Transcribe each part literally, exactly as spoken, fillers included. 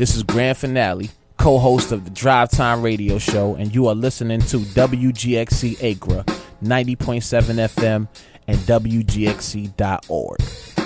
This is Grand Finale, co-host of the Drive Time Radio Show, and you are listening to W G X C Acre, ninety point seven F M, and W G X C dot org.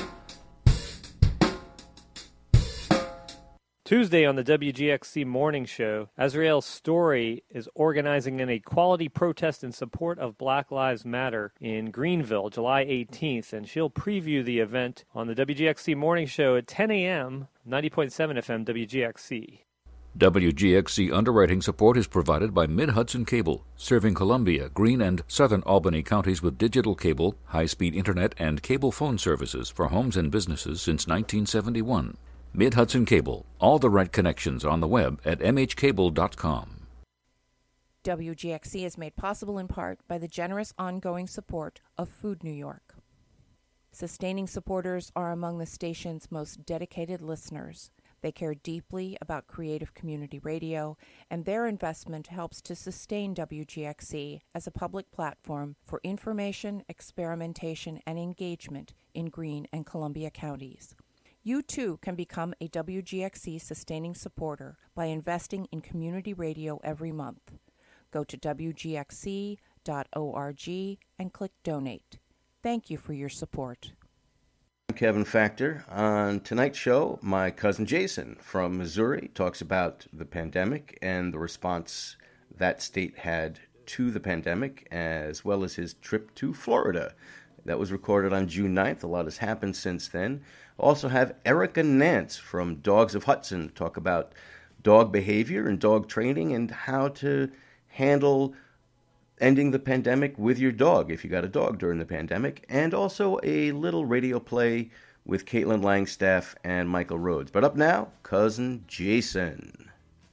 Tuesday on the W G X C Morning Show, Azrael Story is organizing an equality protest in support of Black Lives Matter in Greenville, July eighteenth, and she'll preview the event on the W G X C Morning Show at ten a.m., ninety point seven F M W G X C. W G X C underwriting support is provided by Mid-Hudson Cable, serving Columbia, Greene, and southern Albany counties with digital cable, high-speed internet, and cable phone services for homes and businesses since nineteen seventy-one. Mid-Hudson Cable, all the right connections on the web at m h cable dot com. W G X C is made possible in part by the generous ongoing support of Food New York. Sustaining supporters are among the station's most dedicated listeners. They care deeply about creative community radio, and their investment helps to sustain W G X C as a public platform for information, experimentation, and engagement in Greene and Columbia counties. You too can become a W G X C sustaining supporter by investing in community radio every month. Go to w g x c dot org and click Donate. Thank you for your support. I'm Kevin Factor. On tonight's show, my cousin Jason from Missouri talks about the pandemic and the response that state had to the pandemic, as well as his trip to Florida. That was recorded on June ninth. A lot has happened since then. Also have Erica Nance from Dogs of Hudson talk about dog behavior and dog training and how to handle ending the pandemic with your dog if you got a dog during the pandemic. And also a little radio play with Caitlin Langstaff and Michael Rhodes. But up now, Cousin Jason.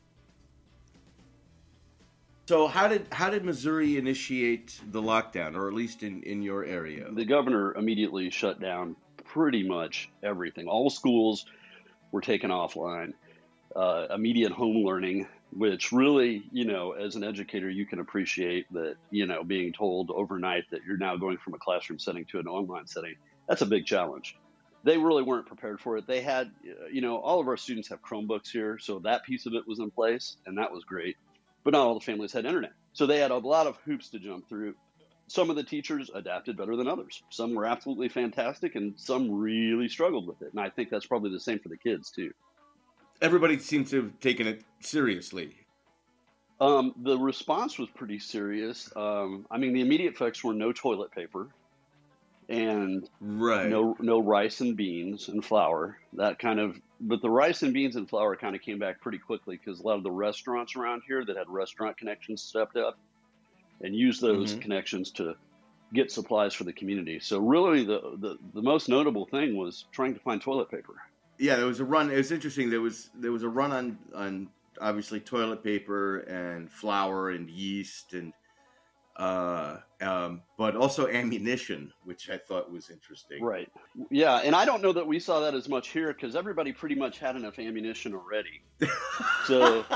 So how did how did Missouri initiate the lockdown, or at least in, in your area? The governor immediately shut down pretty much everything. All schools were taken offline. Uh, immediate home learning, which really, you know, as an educator, you can appreciate that, you know, being told overnight that you're now going from a classroom setting to an online setting. That's a big challenge. They really weren't prepared for it. They had, you know, all of our students have Chromebooks here, so that piece of it was in place, and that was great. But not all the families had internet. So they had a lot of hoops to jump through. Some of the teachers adapted better than others. Some were absolutely fantastic, and some really struggled with it. And I think that's probably the same for the kids, too. Everybody seems to have taken it seriously. Um, the response was pretty serious. Um, I mean, the immediate effects were no toilet paper and right. no no rice and beans and flour. That kind of, but the rice and beans and flour kind of came back pretty quickly because a lot of the restaurants around here that had restaurant connections stepped up and used those mm-hmm. connections to get supplies for the community. So really, the, the the most notable thing was trying to find toilet paper. Yeah, there was a run. It was interesting. There was there was a run on, on obviously toilet paper and flour and yeast and uh, um, but also ammunition, which I thought was interesting. Right. Yeah, and I don't know that we saw that as much here because everybody pretty much had enough ammunition already. So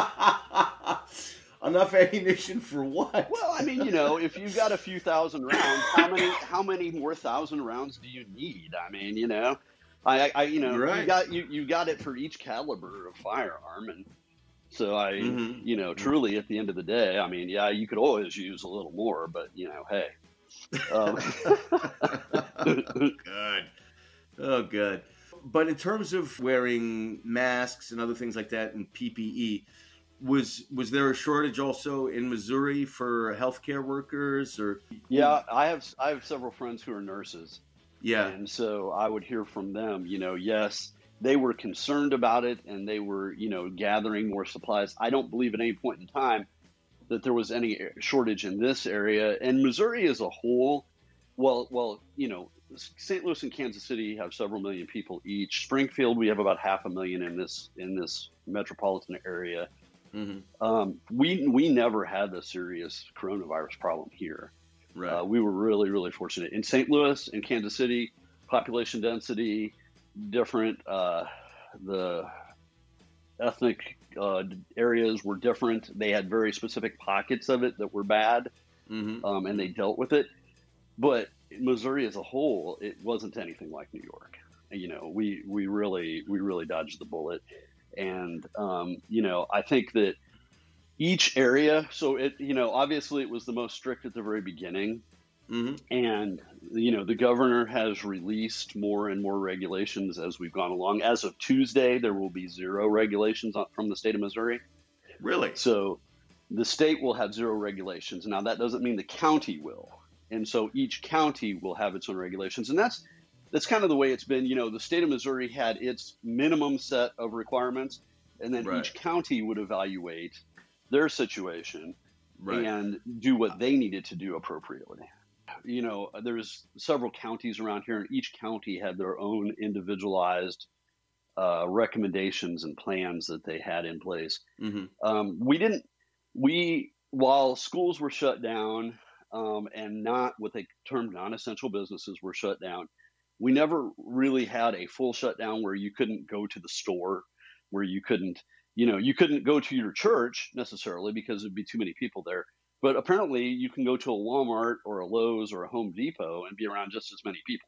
enough ammunition for what? Well, I mean, you know, if you've got a few thousand rounds, how many how many more thousand rounds do you need? I mean, you know. I, I, you know, right. you got you, you got it for each caliber of firearm, and so I, mm-hmm. you know, truly at the end of the day, I mean, yeah, you could always use a little more, but you know, hey. Um. oh, God. Oh, God. But in terms of wearing masks and other things like that and P P E, was was there a shortage also in Missouri for healthcare workers? Or yeah, I have I have several friends who are nurses. Yeah. And so I would hear from them, you know, yes, they were concerned about it and they were, you know, gathering more supplies. I don't believe at any point in time that there was any shortage in this area. And Missouri as a whole, well, well, you know, Saint Louis and Kansas City have several million people each. Springfield, we have about half a million in this in this metropolitan area. Mm-hmm. Um, we we never had a serious coronavirus problem here. Right. Uh, we were really, really fortunate. In Saint Louis and Kansas City, population density, different. Uh, the ethnic uh, areas were different. They had very specific pockets of it that were bad, mm-hmm. um, and they dealt with it. But Missouri as a whole, it wasn't anything like New York. You know, we, we really we really dodged the bullet. And, um, you know, I think that each area, so it, you know, obviously it was the most strict at the very beginning. Mm-hmm. And, you know, the governor has released more and more regulations as we've gone along. As of Tuesday, there will be zero regulations from the state of Missouri. Really? So the state will have zero regulations. Now, that doesn't mean the county will. And so each county will have its own regulations. And that's that's kind of the way it's been. You know, the state of Missouri had its minimum set of requirements, and then Right. each county would evaluate their situation Right. and do what they needed to do appropriately. You know, there's several counties around here, and each county had their own individualized uh, recommendations and plans that they had in place. Mm-hmm. Um, we didn't, we, while schools were shut down um, and not what they termed non-essential businesses were shut down, we never really had a full shutdown where you couldn't go to the store, where you couldn't, you know, you couldn't go to your church necessarily because there'd be too many people there. But apparently you can go to a Walmart or a Lowe's or a Home Depot and be around just as many people.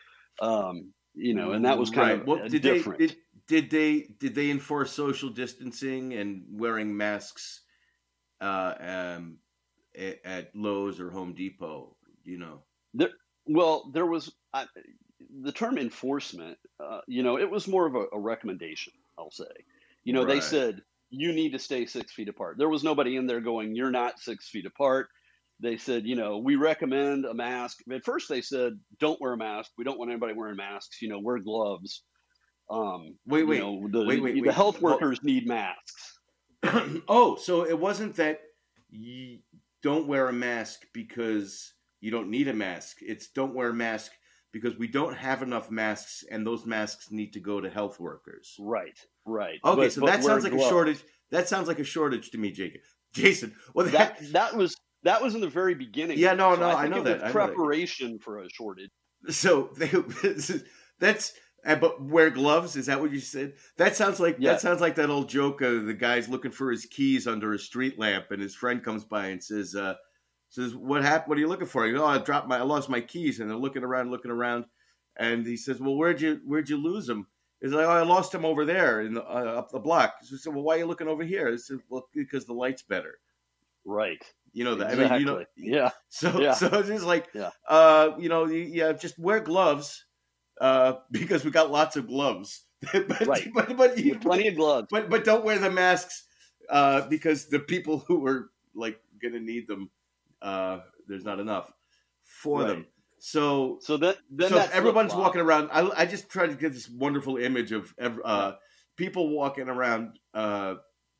Um, you know, and that was kind right. of well, did different. They, did, did they did they enforce social distancing and wearing masks uh, um, at, at Lowe's or Home Depot? You know, there, well, there was I, the term enforcement. Uh, you know, it was more of a, a recommendation. I'll say. You know, Right. they said you need to stay six feet apart. There was nobody in there going, "You're not six feet apart." They said, you know, we recommend a mask. At first they said, don't wear a mask. We don't want anybody wearing masks. You know, wear gloves. Um, Wait, you wait. know, the, Wait, wait, the wait. health Well- workers need masks. oh, so it wasn't that you don't wear a mask because you don't need a mask. It's don't wear a mask because we don't have enough masks, and those masks need to go to health workers. Right, right. Okay, But- so but that wear sounds like gloves. a shortage. That sounds like a shortage to me, Jacob. Jason, well, that, That that was that was in the very beginning. Yeah, no, So no, I, I think know it that, was I know that. preparation for a shortage. so they, that's. uh, But wear gloves? Is that what you said? That sounds like Yeah. that sounds like that old joke of the guy's looking for his keys under a street lamp, and his friend comes by and says, uh, "says What happened? What are you looking for?" He goes, "Oh, I dropped my, I lost my keys." And they're looking around, looking around, and he says, "Well, where'd you where'd you lose them?" He's like, "Oh, I lost them over there in the, uh, up the block." So he said, "Well, why are you looking over here?" I said, "Well, because the light's better." Right. You know that. Exactly. I mean, you know, yeah. So, Yeah. so it's just like, Yeah. uh, you know, yeah, just wear gloves, uh, because we got lots of gloves. but, Right. but, but, you, Plenty of gloves. but, but don't wear the masks, uh, because the people who are like going to need them, uh, there's not enough for Right. them. So, So that then so that everyone's flip-flop. walking around. I, I just try to get this wonderful image of, ev- uh, people walking around, uh,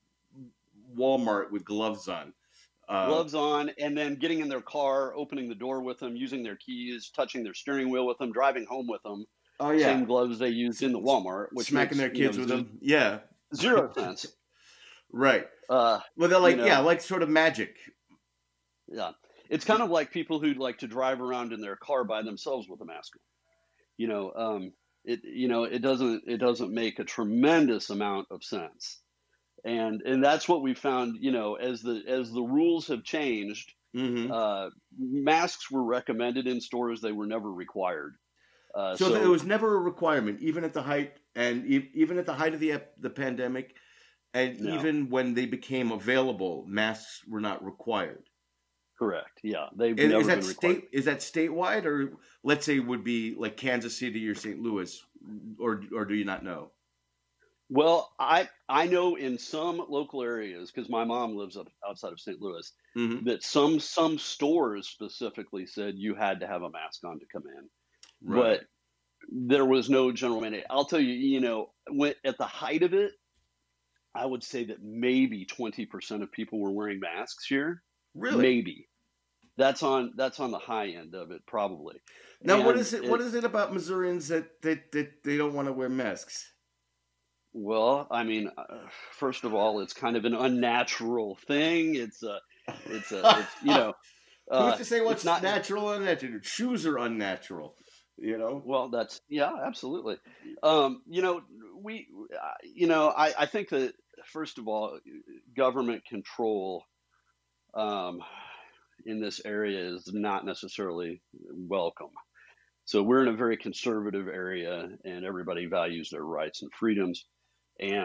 Walmart with gloves on. Uh, gloves on, and then getting in their car, opening the door with them, using their keys, touching their steering wheel with them, driving home with them. oh yeah. Same gloves they used in the Walmart, which Smacking makes, their kids you know, with them. Yeah. Zero sense. Right. Uh, Well, they're like, You know. yeah, like sort of magic. yeah, it's kind of like people who like to drive around in their car by themselves with a mask on. You know, um, it you know it doesn't it doesn't make a tremendous amount of sense, and and that's what we found. You know, as the as the rules have changed, Mm-hmm. uh, masks were recommended in stores; they were never required. Uh, so, so it was never a requirement, even at the height, and e- even at the height of the ep- the pandemic, and No. even when they became available, masks were not required. correct. Yeah, they've Is, never is that been required. state? Is that statewide, or let's say would be like Kansas City or Saint Louis, or or do you not know? Well, I I know in some local areas, because my mom lives up outside of Saint Louis, Mm-hmm. that some some stores specifically said you had to have a mask on to come in, Right. but there was no general mandate. I'll tell you, you know, when at the height of it, I would say that maybe twenty percent of people were wearing masks here. Really? Maybe. That's on that's on the high end of it, probably. Now, what And is it? What is it about Missourians that that, that they don't want to wear masks? Well, I mean, uh, first of all, it's kind of an unnatural thing. It's a, it's a, it's, you know, uh, Who's to say what's it's not natural or unnatural? Shoes are unnatural. You know. Well, that's yeah, absolutely. Um, you know, we, uh, you know, I, I think that first of all, government control um, in this area is not necessarily welcome. So we're in a very conservative area, and everybody values their rights and freedoms. And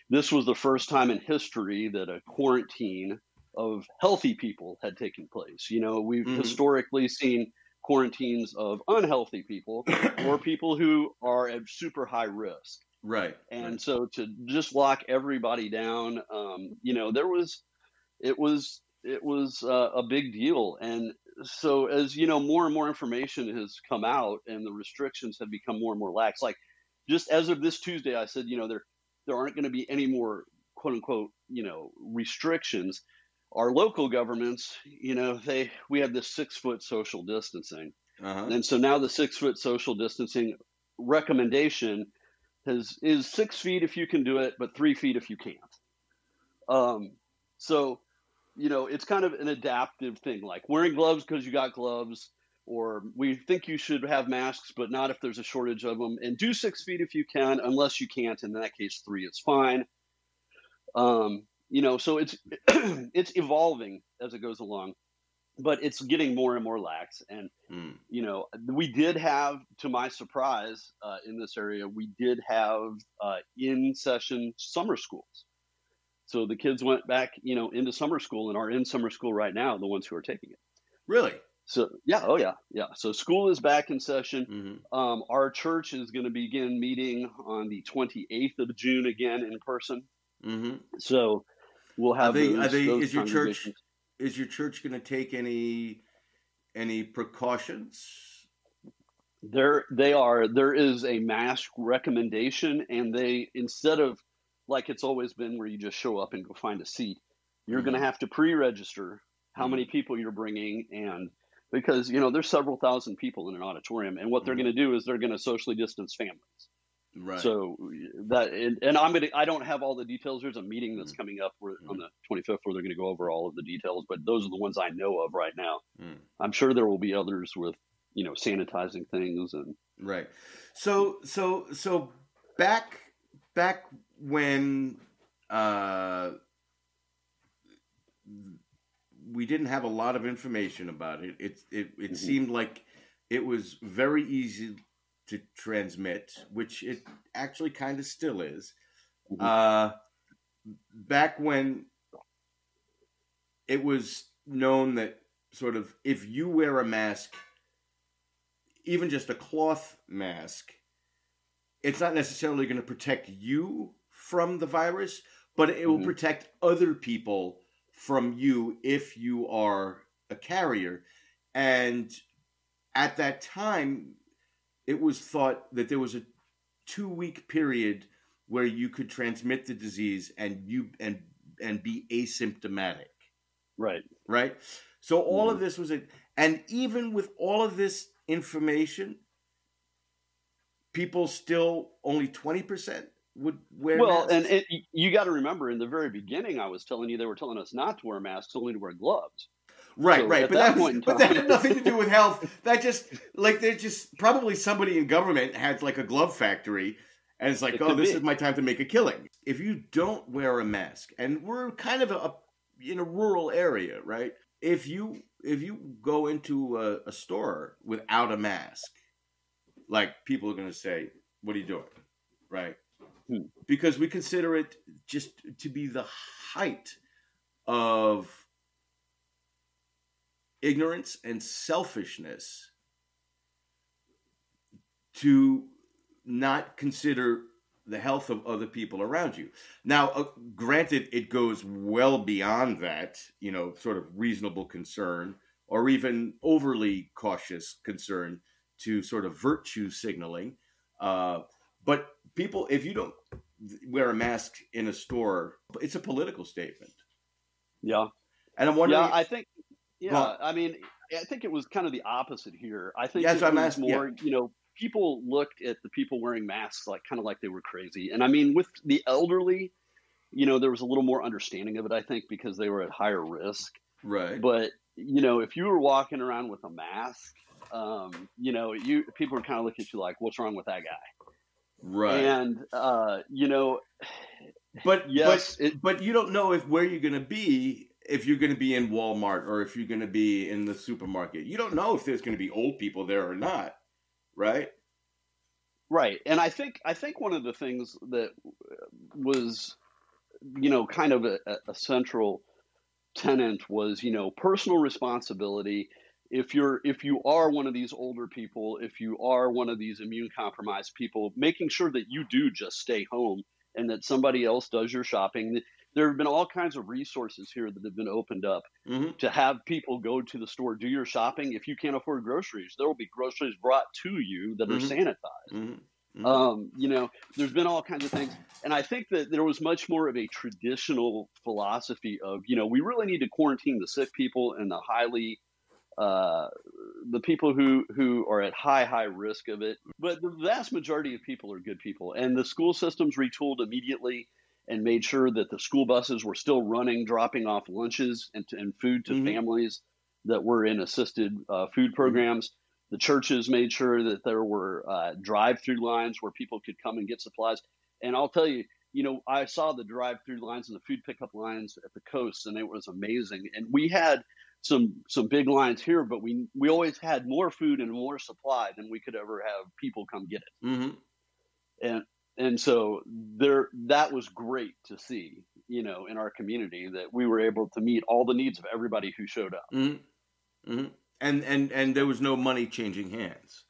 this was the first time in history that a quarantine of healthy people had taken place. You know, we've mm-hmm. historically seen quarantines of unhealthy people or people who are at super high risk. Right. And right. so to just lock everybody down, um, you know, there was, it was, it was uh, a big deal. And so as, you know, more and more information has come out and the restrictions have become more and more lax, like just as of this Tuesday, I said, you know, there, there aren't going to be any more quote unquote, you know, restrictions. Our local governments, you know, they, we have this six foot social distancing. Uh-huh. And so now the six foot social distancing recommendation has, is six feet if you can do it, but three feet if you can't. Um, so, you know, it's kind of an adaptive thing, like wearing gloves because you got gloves, or we think you should have masks, but not if there's a shortage of them, and do six feet if you can, unless you can't. In that case, three is fine. Um, you know, so it's, it's evolving as it goes along, but it's getting more and more lax. And, mm. you know, we did have, to my surprise, uh, in this area, we did have uh, in session summer schools. So the kids went back, you know, into summer school and are in summer school right now, the ones who are taking it. Really? So, yeah. Oh, yeah. Yeah. So school is back in session. Mm-hmm. Um, our church is going to begin meeting on the twenty-eighth of June again in person. Mm-hmm. So we'll have are they, those, are they, those is your church, is your church going to take any, any precautions? There, they are, there is a mask recommendation, and they, instead of like it's always been where you just show up and go find a seat, you're mm-hmm. going to have to pre-register how mm-hmm. many people you're bringing. And because, you know, there's several thousand people in an auditorium, and what mm-hmm. they're going to do is they're going to socially distance families. Right. So that, and, and I'm going to, I don't have all the details. There's a meeting that's mm-hmm. coming up where, mm-hmm. on the twenty-fifth where they're going to go over all of the details, but those are the ones I know of right now. Mm. I'm sure there will be others with, you know, sanitizing things and. Right. So, so, so back, back when, uh, we didn't have a lot of information about it. It it, it mm-hmm. seemed like it was very easy to transmit, which it actually kind of still is. Mm-hmm. Uh, back when it was known that sort of if you wear a mask, even just a cloth mask, it's not necessarily going to protect you from the virus, but it will mm-hmm. protect other people from you if you are a carrier. And at that time, it was thought that there was a two-week period where you could transmit the disease and you and and be asymptomatic. Right. Right? So all mm-hmm. of this was it. And even with all of this information, people still only twenty percent would wear well, masks. And it, you got to remember, in the very beginning, I was telling you they were telling us not to wear masks, only to wear gloves. Right, so right, but that, that was, but that had nothing to do with health. That just like there's just probably somebody in government had like a glove factory, and it's like, it oh, this be. is my time to make a killing. If you don't wear a mask, and we're kind of a, a in a rural area, right? If you if you go into a, a store without a mask, like people are going to say, "What are you doing?" Right? Hmm. Because we consider it just to be the height of ignorance and selfishness to not consider the health of other people around you. Now, uh, granted, it goes well beyond that, you know, sort of reasonable concern or even overly cautious concern to sort of virtue signaling. Uh, but people, if you don't wear a mask in a store, it's a political statement. Yeah. And I'm wondering... Yeah, I think... Yeah, well, I mean, I think it was kind of the opposite here. I think yeah, it so was asking, more, yeah. you know, people looked at the people wearing masks like kind of like they were crazy. And I mean, with the elderly, you know, there was a little more understanding of it, I think, because they were at higher risk. Right. But, you know, if you were walking around with a mask, um, you know, you people would kind of look at you like, what's wrong with that guy? Right. And, uh, you know, but, yes, but, it, but you don't know if where you're going to be. If you're going to be in Walmart or if you're going to be in the supermarket, you don't know if there's going to be old people there or not, right? Right. And I think I think one of the things that was you know, kind of a, a central tenet was, you know, personal responsibility. If you're, if you are one of these older people, if you are one of these immune compromised people, making sure that you do just stay home and that somebody else does your shopping. There have been all kinds of resources here that have been opened up mm-hmm. to have people go to the store, do your shopping. If you can't afford groceries, there will be groceries brought to you that mm-hmm. are sanitized. Mm-hmm. Mm-hmm. Um, you know, there's been all kinds of things. And I think that there was much more of a traditional philosophy of, you know, we really need to quarantine the sick people and the highly, uh, the people who, who are at high, high risk of it. But the vast majority of people are good people. And the school systems retooled immediately and made sure that the school buses were still running, dropping off lunches and, to, and food to mm-hmm. families that were in assisted uh, food programs. The churches made sure that there were uh, drive-through lines where people could come and get supplies. And I'll tell you, you know, I saw the drive-through lines and the food pickup lines at the coast, and it was amazing. And we had some some big lines here, but we we always had more food and more supply than we could ever have people come get it. Mm-hmm. And and so there, that was great to see, you know, in our community that we were able to meet all the needs of everybody who showed up. Mm-hmm. Mm-hmm. And and and there was no money changing hands.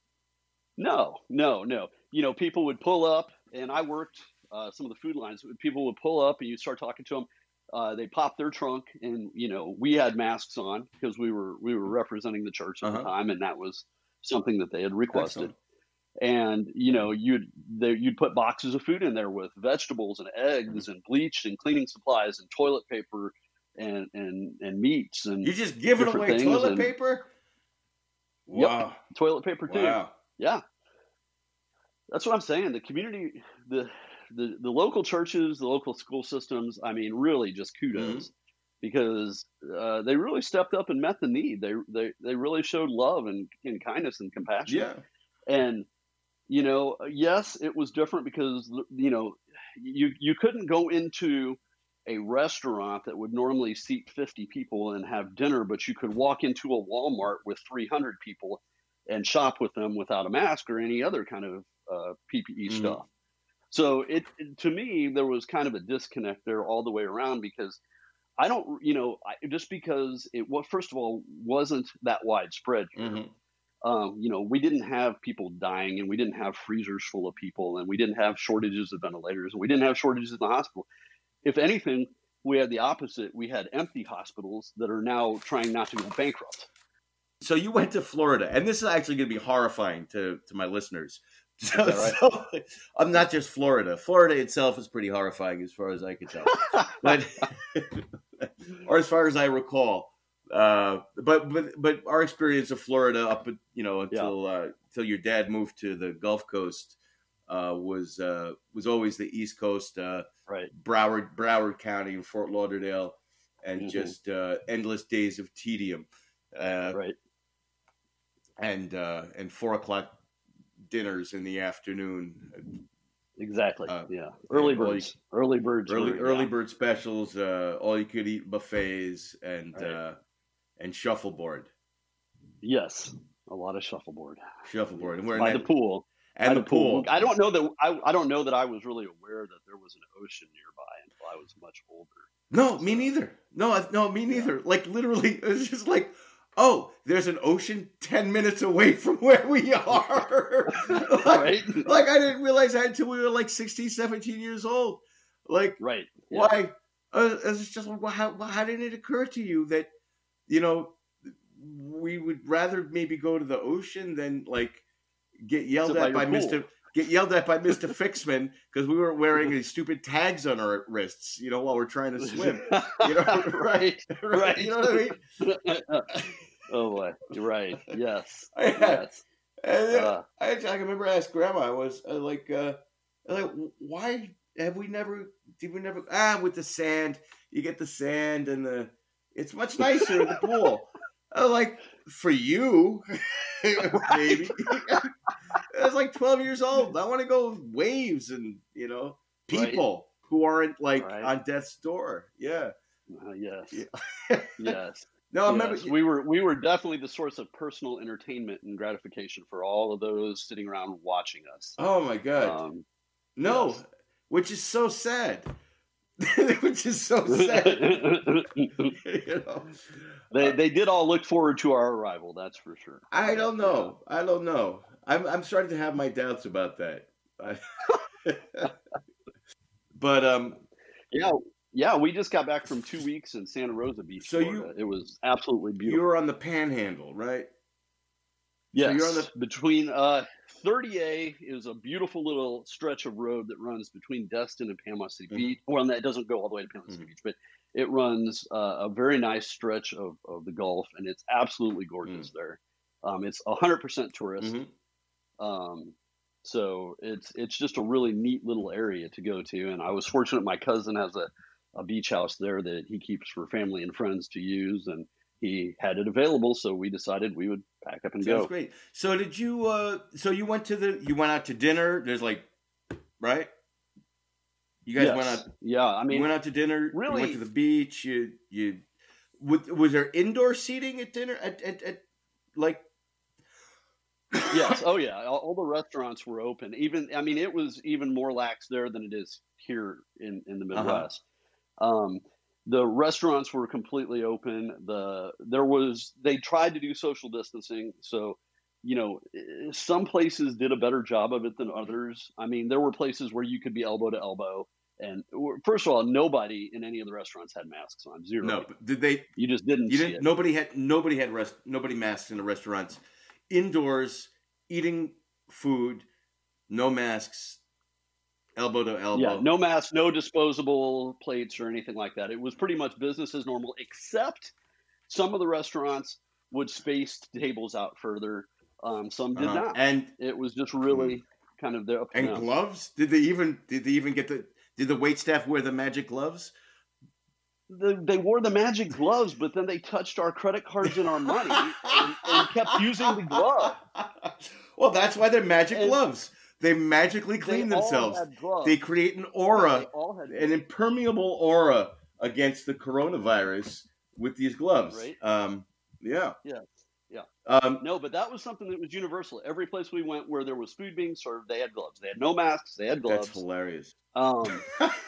No, no, no. You know, people would pull up, and I worked uh, some of the food lines. People would pull up, and you start talking to them. Uh, they pop their trunk, and you know, we had masks on because we were we were representing the church at uh-huh. the time, and that was something that they had requested. Excellent. And you know, you'd they, you'd put boxes of food in there with vegetables and eggs and bleach and cleaning supplies and toilet paper. And, and and meats and you're just giving away toilet and, paper. Wow, yep, toilet paper too. Wow. Yeah, that's what I'm saying. The community, the the the local churches, the local school systems. I mean, really, just kudos mm-hmm. because uh, they really stepped up and met the need. They they they really showed love and, and kindness and compassion. Yeah, and you know, yes, it was different because you know you you couldn't go into a restaurant that would normally seat fifty people and have dinner, but you could walk into a Walmart with three hundred people and shop with them without a mask or any other kind of uh, P P E mm-hmm. stuff. So it, it, to me, there was kind of a disconnect there all the way around because I don't, you know, I, just because it was, first of all, wasn't that widespread here. Mm-hmm. Um, you know, we didn't have people dying and we didn't have freezers full of people and we didn't have shortages of ventilators and we didn't have shortages in the hospital. If anything, we had the opposite. We had empty hospitals that are now trying not to go bankrupt. So you went to Florida, and this is actually going to be horrifying to, to my listeners. So, right? so I'm not just Florida. Florida itself is pretty horrifying as far as I can tell, but or as far as I recall. Uh, but but but our experience of Florida up, you know, until yeah. uh, until your dad moved to the Gulf Coast. Uh, was uh, was always the East Coast, uh, right? Broward, Broward County, and Fort Lauderdale, and mm-hmm. just uh, endless days of tedium, uh, right? And uh, and four o'clock dinners in the afternoon. Exactly. Uh, yeah. Early birds. You, early birds. Early were, early yeah. bird specials. Uh, all you could eat buffets and right. uh, and shuffleboard. Yes, a lot of shuffleboard. Shuffleboard, and we're by in the that, pool. And the pool. pool. I don't know that I, I don't know that I was really aware that there was an ocean nearby until I was much older. No, me neither. No, no, me neither. Yeah. Like literally, it was just like, oh, there's an ocean ten minutes away from where we are. like, right. like I didn't realize that until we were like sixteen, seventeen years old. Like, right. Yeah. Why? Uh, it's just well, how, how did it occur to you that, you know, we would rather maybe go to the ocean than like get yelled at by, by Mister Get yelled at by Mister Fixman because we weren't wearing these stupid tags on our wrists, you know, while we're trying to swim. You know, right, right. You know what I mean? Oh boy, you're right. Yes, yeah. yes. And uh, I, I remember I asked Grandma. I was uh, like, uh, like, why have we never? Did we never? Ah, with the sand, you get the sand and the. It's much nicer in the pool. I was like, for you, maybe. I was like twelve years old. I want to go with waves and, you know, people right. who aren't like right. on death's door. Yeah. Uh, yes. Yeah. Yes. No, I yes. remember we were we were definitely the source of personal entertainment and gratification for all of those sitting around watching us. Oh my God. Um, no, yes. which is so sad. which is so sad. You know? They they did all look forward to our arrival. That's for sure. I don't know. I don't know. I'm I'm starting to have my doubts about that. But um, yeah, yeah. We just got back from two weeks in Santa Rosa Beach, so Florida. You, it was absolutely beautiful. You were on the Panhandle, right? Yes. So you're on the between uh, thirty A is a beautiful little stretch of road that runs between Destin and Panama City mm-hmm. Beach. Well, that doesn't go all the way to Panama City mm-hmm. Beach, but it runs uh, a very nice stretch of, of the Gulf, and it's absolutely gorgeous mm. there. Um, it's one hundred percent tourist. Mm-hmm. Um, so it's it's just a really neat little area to go to. And I was fortunate my cousin has a, a beach house there that he keeps for family and friends to use, and he had it available, so we decided we would pack up and Sounds go. That's great. So did you uh, so you went to the you went out to dinner, there's like right? You guys yes. went out. Yeah, I mean, you went out to dinner. Really, you went to the beach. You you was, was there indoor seating at dinner? At at, at like yes, oh yeah, all, all the restaurants were open. Even I mean, it was even more lax there than it is here in in the Midwest. Uh-huh. Um, the restaurants were completely open. The there was they tried to do social distancing, so. You know, some places did a better job of it than others. I mean, there were places where you could be elbow to elbow. And first of all, nobody in any of the restaurants had masks on. Zero. No, but did they? You just didn't. You see didn't. It. Nobody had. Nobody had rest. Nobody masked in the restaurants. Indoors, eating food, no masks, elbow to elbow. Yeah, no masks, no disposable plates or anything like that. It was pretty much business as normal, except some of the restaurants would space tables out further. Um, some did uh-huh. not, and it was just really kind of there. And now. gloves? Did they even? Did they even get the? Did the wait staff wear the magic gloves? The, they wore the magic gloves, but then they touched our credit cards and our money, and, and kept using the glove. Well, that's why they're magic and gloves. They magically clean they themselves. All had they create an aura, yeah, an impermeable aura against the coronavirus with these gloves. Right. Um, yeah. Yeah. Yeah. Um, no, but that was something that was universal. Every place we went where there was food being served, they had gloves. They had no masks. They had gloves. That's hilarious. Um,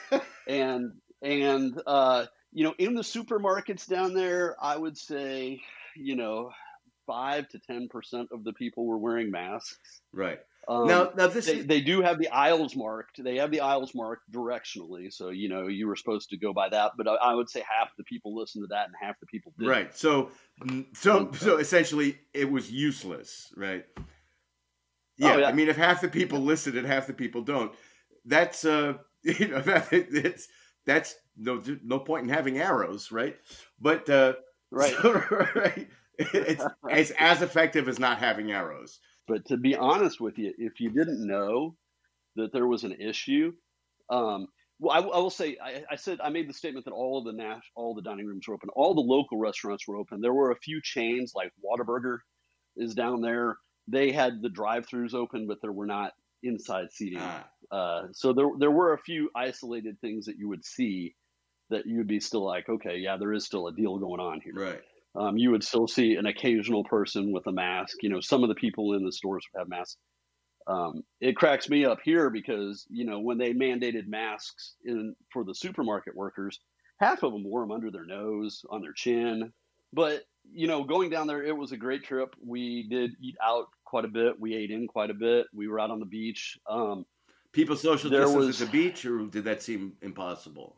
and and uh, you know, in the supermarkets down there, I would say, you know, five to ten percent of the people were wearing masks. Right. Um, now, now this they, is... they do have the aisles marked. They have the aisles marked directionally, so you know you were supposed to go by that. But I, I would say half the people listened to that, and half the people didn't. Right. So, so, so essentially, it was useless, right? Yeah. Oh, yeah. I mean, if half the people listen and half the people don't, that's uh, you know, that it's that's no no point in having arrows, right? But uh, right, so, right, it's it's as effective as not having arrows. But to be honest with you, if you didn't know that there was an issue, um, well, I, I will say, I, I said I made the statement that all of the Nash, all the dining rooms were open, all the local restaurants were open. There were a few chains like Whataburger is down there. They had the drive-throughs open, but there were not inside seating. Ah. Uh, so there there were a few isolated things that you would see that you would be still like, okay, yeah, there is still a deal going on here. Right. Um, you would still see an occasional person with a mask. You know, some of the people in the stores have masks. Um, it cracks me up here because, you know, when they mandated masks in for the supermarket workers, half of them wore them under their nose, on their chin. But, you know, going down there, it was a great trip. We did eat out quite a bit. We ate in quite a bit. We were out on the beach. Um, People social distance at the beach, or did that seem impossible?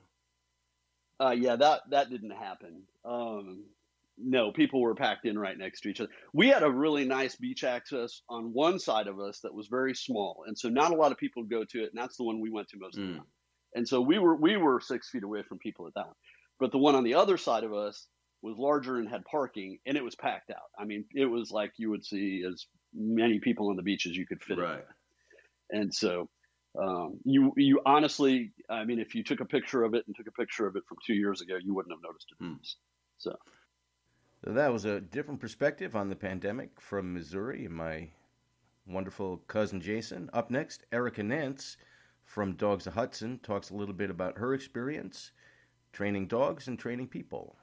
Uh, yeah, that, that didn't happen. Um, No, people were packed in right next to each other. We had a really nice beach access on one side of us that was very small, and so not a lot of people would go to it. And that's the one we went to most mm. of the time. And so we were we were six feet away from people at that one. But the one on the other side of us was larger and had parking, and it was packed out. I mean, it was like you would see as many people on the beach as you could fit right. in. And so um, you you honestly, I mean, if you took a picture of it and took a picture of it from two years ago, you wouldn't have noticed it. Mm. So. So that was a different perspective on the pandemic from Missouri and my wonderful cousin Jason. Up next, Erica Nance from Dogs of Hudson talks a little bit about her experience training dogs and training people.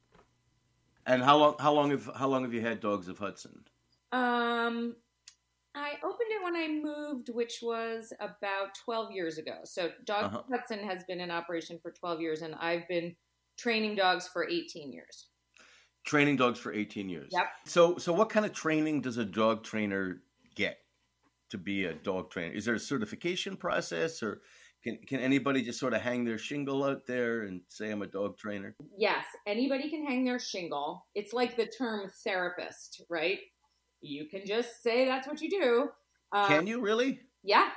And how long? How long have how long have you had Dogs of Hudson? Um, I opened it when I moved, which was about twelve years ago. So Dog Uh-huh. Hudson has been in operation for twelve years, and I've been training dogs for eighteen years. Training dogs for eighteen years. Yep. So, so what kind of training does a dog trainer get to be a dog trainer? Is there a certification process, or can can anybody just sort of hang their shingle out there and say I'm a dog trainer? Yes, anybody can hang their shingle. It's like the term therapist, right? You can just say that's what you do. Um, Can you really? Yeah.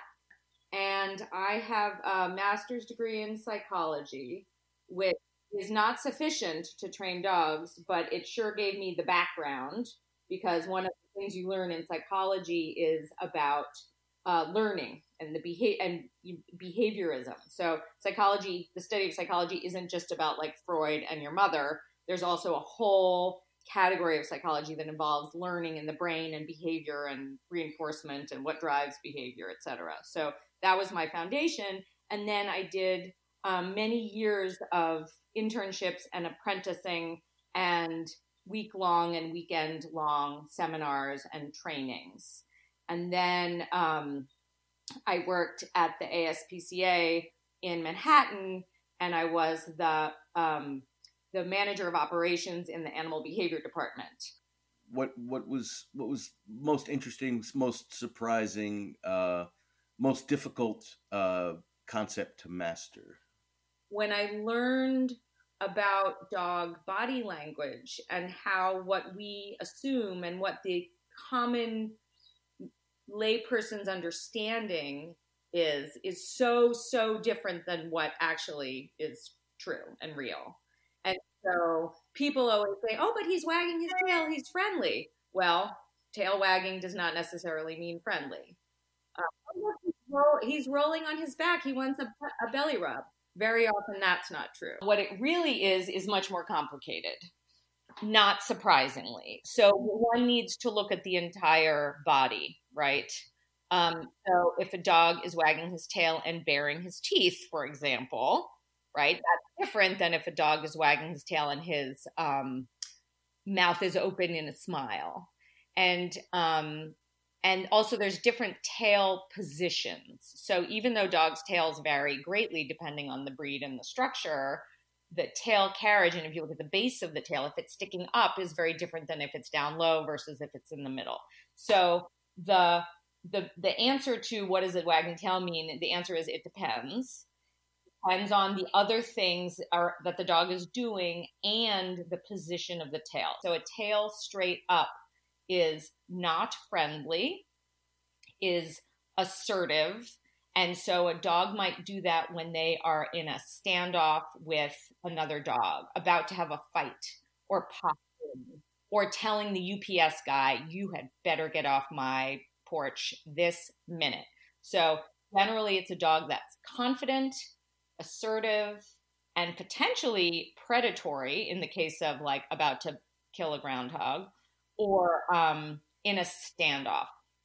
And I have a master's degree in psychology, which is not sufficient to train dogs, but it sure gave me the background, because one of the things you learn in psychology is about uh, learning and the behavior and behaviorism. So psychology, the study of psychology, isn't just about like Freud and your mother. There's also a whole category of psychology that involves learning in the brain and behavior and reinforcement and what drives behavior, et cetera. So that was my foundation. And then I did um, many years of internships and apprenticing and week-long and weekend-long seminars and trainings. And then um, I worked at the A S P C A in Manhattan, and I was the um, the manager of operations in the animal behavior department. What what was what was most interesting, most surprising, uh, most difficult uh, concept to master? When I learned about dog body language and how what we assume and what the common layperson's understanding is, is so, so different than what actually is true and real. And so people always say, oh, but he's wagging his tail, he's friendly. Well, tail wagging does not necessarily mean friendly. Uh, oh, look, he's, roll, he's rolling on his back, he wants a, a belly rub. Very often that's not true. What it really is, is much more complicated, not surprisingly. So one needs to look at the entire body, right? Um, so if a dog is wagging his tail and baring his teeth, for example, right, that's different than if a dog is wagging his tail and his um, mouth is open in a smile. And um, And also there's different tail positions. So even though dogs' tails vary greatly depending on the breed and the structure, the tail carriage, and if you look at the base of the tail, if it's sticking up is very different than if it's down low versus if it's in the middle. So the the the answer to what does a wagging tail mean, the answer is it depends. Depends on the other things are, that the dog is doing and the position of the tail. So a tail straight up is not friendly, is assertive. And so a dog might do that when they are in a standoff with another dog, about to have a fight or posturing, or telling the U P S guy, you had better get off my porch this minute. So generally it's a dog that's confident, assertive, and potentially predatory in the case of like about to kill a groundhog, or um, in a standoff.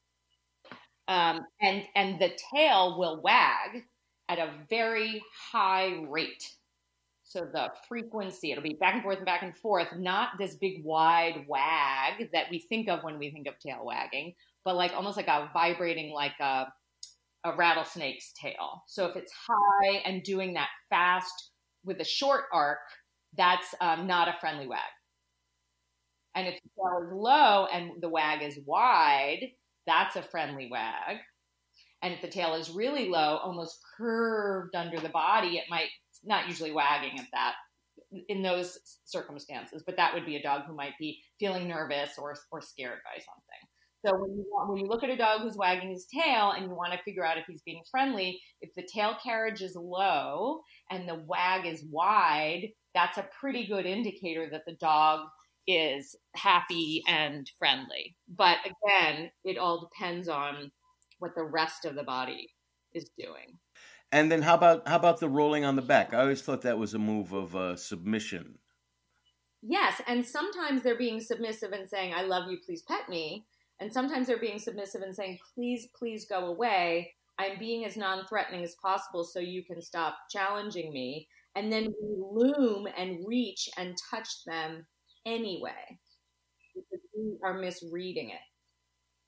Um, and, and the tail will wag at a very high rate. So the frequency, it'll be back and forth and back and forth, not this big wide wag that we think of when we think of tail wagging, but like almost like a vibrating, like a, a rattlesnake's tail. So if it's high and doing that fast with a short arc, that's um, not a friendly wag. And if the tail is low and the wag is wide, that's a friendly wag. And if the tail is really low, almost curved under the body, it might, not usually wagging at that in those circumstances, but that would be a dog who might be feeling nervous or, or scared by something. So when you, want, when you look at a dog who's wagging his tail and you want to figure out if he's being friendly, if the tail carriage is low and the wag is wide, that's a pretty good indicator that the dog is happy and friendly. But again, it all depends on what the rest of the body is doing. And then how about how about the rolling on the back? I always thought that was a move of uh, submission. Yes, and sometimes they're being submissive and saying, I love you, please pet me. And sometimes they're being submissive and saying, please, please go away. I'm being as non-threatening as possible so you can stop challenging me. And then we loom and reach and touch them anyway, because we are misreading it.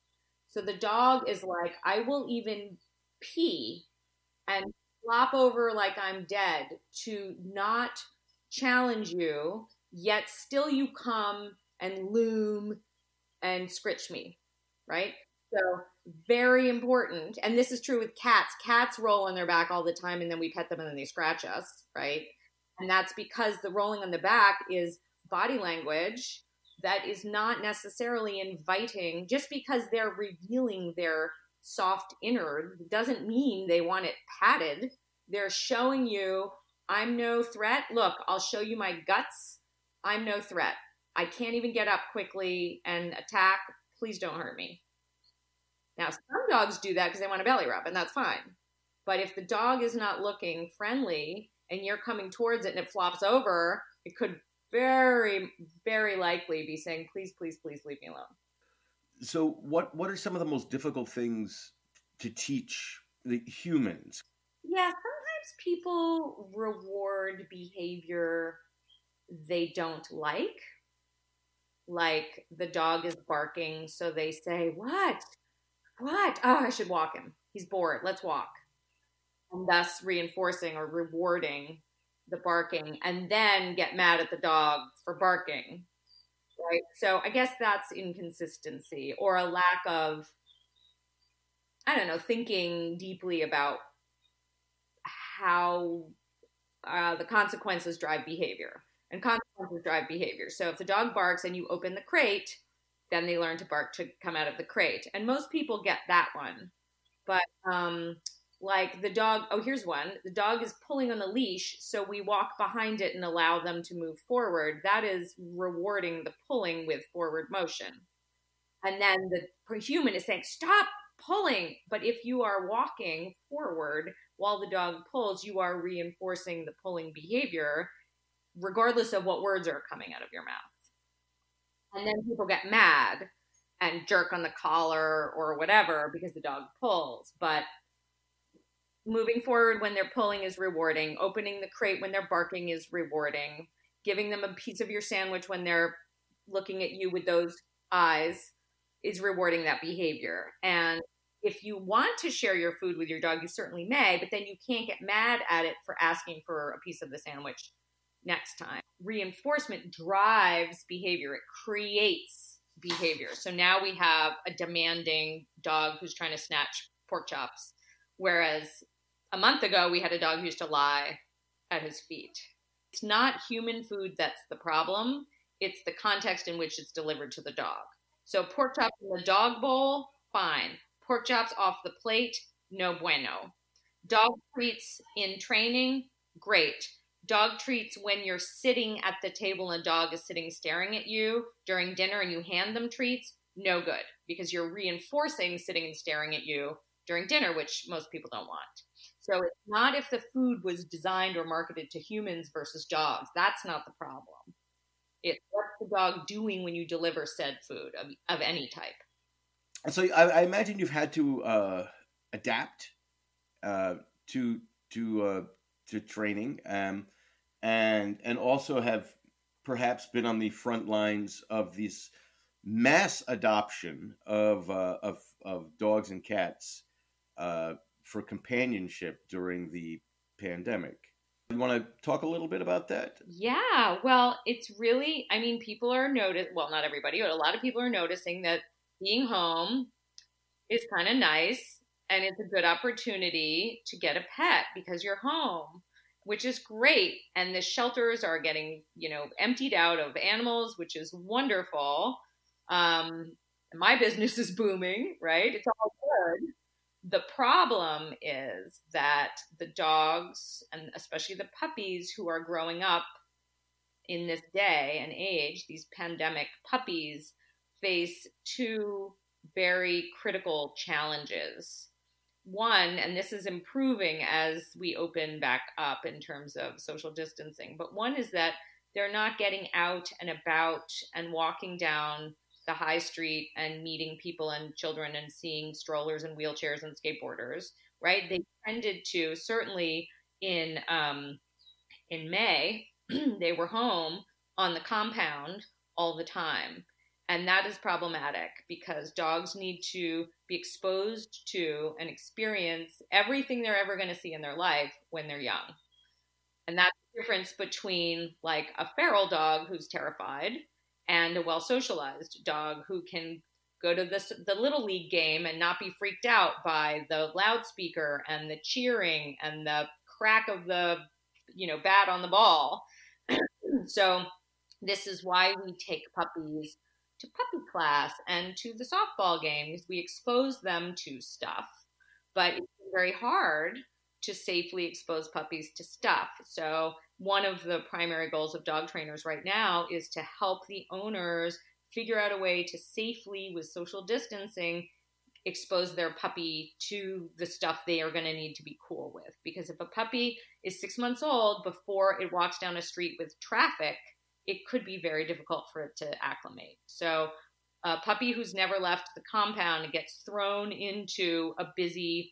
So the dog is like, I will even pee and flop over like I'm dead to not challenge you, yet still you come and loom and scritch me, right? So very important. And this is true with cats. Cats roll on their back all the time, and then we pet them and then they scratch us, right? And that's because the rolling on the back is body language that is not necessarily inviting. Just because they're revealing their soft innard doesn't mean they want it patted. They're showing you, I'm no threat. Look, I'll show you my guts. I'm no threat. I can't even get up quickly and attack. Please don't hurt me. Now, some dogs do that because they want a belly rub, and that's fine. But if the dog is not looking friendly and you're coming towards it and it flops over, it could very, very likely be saying, please, please, please leave me alone. So what, what are some of the most difficult things to teach the humans? Yeah, sometimes people reward behavior they don't like. Like the dog is barking, so they say, what? What? Oh, I should walk him. He's bored. Let's walk. And thus reinforcing or rewarding the barking, and then get mad at the dog for barking. Right? So I guess that's inconsistency or a lack of, I don't know, thinking deeply about how uh, the consequences drive behavior. And consequences drive behavior. So if the dog barks and you open the crate, then they learn to bark to come out of the crate. And most people get that one. But um, like the dog, oh, here's one. The dog is pulling on the leash, so we walk behind it and allow them to move forward. That is rewarding the pulling with forward motion. And then the human is saying, stop pulling. But if you are walking forward while the dog pulls, you are reinforcing the pulling behavior, regardless of what words are coming out of your mouth. And then people get mad and jerk on the collar or whatever because the dog pulls. But moving forward when they're pulling is rewarding. Opening the crate when they're barking is rewarding. Giving them a piece of your sandwich when they're looking at you with those eyes is rewarding that behavior. And if you want to share your food with your dog, you certainly may, but then you can't get mad at it for asking for a piece of the sandwich next time. Reinforcement drives behavior. It creates behavior. So now we have a demanding dog who's trying to snatch pork chops, whereas a month ago we had a dog who used to lie at his feet. It's not human food that's the problem. It's the context in which it's delivered to the dog. So pork chops in the dog bowl, fine. Pork chops off the plate, no bueno. Dog treats in training, great. Dog treats when you're sitting at the table and a dog is sitting staring at you during dinner and you hand them treats, no good, because you're reinforcing sitting and staring at you during dinner, which most people don't want. So it's not if the food was designed or marketed to humans versus dogs. That's not the problem. It's what's the dog doing when you deliver said food of, of any type. So I, I imagine you've had to uh, adapt uh, to to uh, to training, um, and and also have perhaps been on the front lines of this mass adoption of uh, of of dogs and cats uh, for companionship during the pandemic. You want to talk a little bit about that? Yeah, well, it's really, I mean, people are noticing, well, not everybody, but a lot of people are noticing that being home is kind of nice, and it's a good opportunity to get a pet because you're home, which is great. And the shelters are getting, you know, emptied out of animals, which is wonderful. Um, my business is booming, right? It's all good. The problem is that the dogs, and especially the puppies who are growing up in this day and age, these pandemic puppies, face two very critical challenges. One, and this is improving as we open back up in terms of social distancing, but one is that they're not getting out and about and walking down the high street and meeting people and children and seeing strollers and wheelchairs and skateboarders, right? They tended to, certainly in um, in May, they were home on the compound all the time. And that is problematic because dogs need to be exposed to and experience everything they're ever going to see in their life when they're young. And that's the difference between like a feral dog who's terrified and a well-socialized dog who can go to this, the Little League game and not be freaked out by the loudspeaker and the cheering and the crack of the, you know, bat on the ball. So this is why we take puppies to puppy class and to the softball games. We expose them to stuff, but it's very hard to safely expose puppies to stuff. So one of the primary goals of dog trainers right now is to help the owners figure out a way to safely, with social distancing, expose their puppy to the stuff they are going to need to be cool with. Because if a puppy is six months old before it walks down a street with traffic, it could be very difficult for it to acclimate. So a puppy who's never left the compound and gets thrown into a busy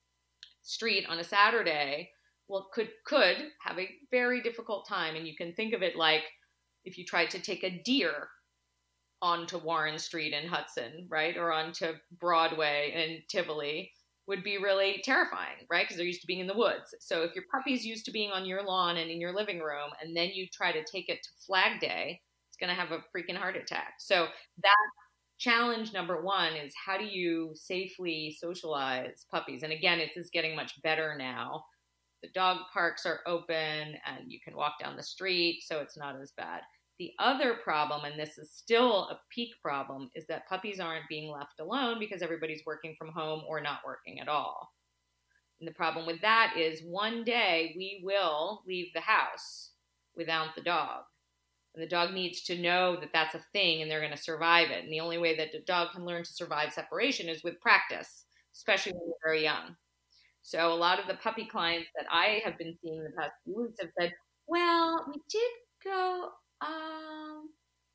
street on a Saturday, well, could could have a very difficult time. And you can think of it like if you tried to take a deer onto Warren Street in Hudson, right? Or onto Broadway in Tivoli, would be really terrifying, right? Because they're used to being in the woods. So if your puppy's used to being on your lawn and in your living room, and then you try to take it to Flag Day, it's going to have a freaking heart attack. So that challenge number one is how do you safely socialize puppies? And again, it is getting much better now. The dog parks are open and you can walk down the street, so it's not as bad. The other problem, and this is still a peak problem, is that puppies aren't being left alone because everybody's working from home or not working at all. And the problem with that is one day we will leave the house without the dog. And the dog needs to know that that's a thing and they're going to survive it. And the only way that the dog can learn to survive separation is with practice, especially when they're very young. So a lot of the puppy clients that I have been seeing the past few weeks have said, well, we did go... Um,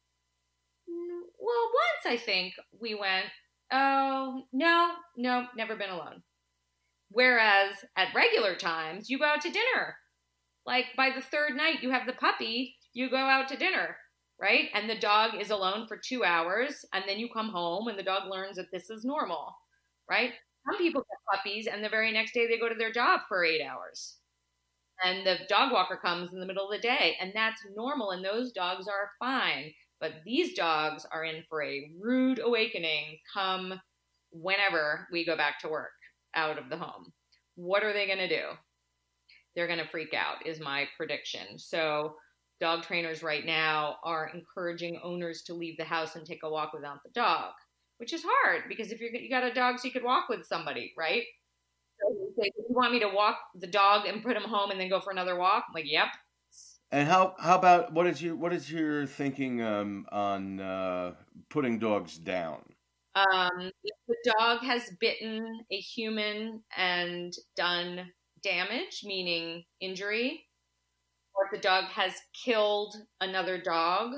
well, once I think we went, oh, no, no, never been alone. Whereas at regular times, you go out to dinner. Like by the third night, you have the puppy, you go out to dinner, right? And the dog is alone for two hours, and then you come home and the dog learns that this is normal, right? Some people get puppies, and the very next day they go to their job for eight hours. And the dog walker comes in the middle of the day, and that's normal, and those dogs are fine. But these dogs are in for a rude awakening come whenever we go back to work out of the home. What are they going to do? They're going to freak out, is my prediction. So dog trainers right now are encouraging owners to leave the house and take a walk without the dog, which is hard because if you're, you got a dog so you could walk with somebody, right? Say, do you want me to walk the dog and put him home and then go for another walk? I'm like, yep. And how how about what is your what is your thinking um, on uh, putting dogs down? Um, if the dog has bitten a human and done damage, meaning injury, or if the dog has killed another dog,